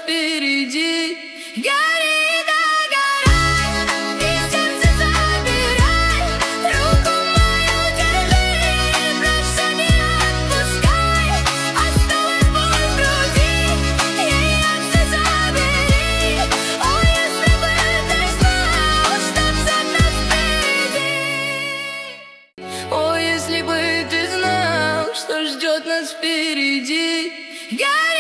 впереди. Гори, догорай, и сердце забирай, руку мою держи, прошу, не отпускай. Осталась боль в груди, ее все забери. О, если бы ты знал, что ждет нас впереди. О, если бы ты знал, что ждет нас впереди.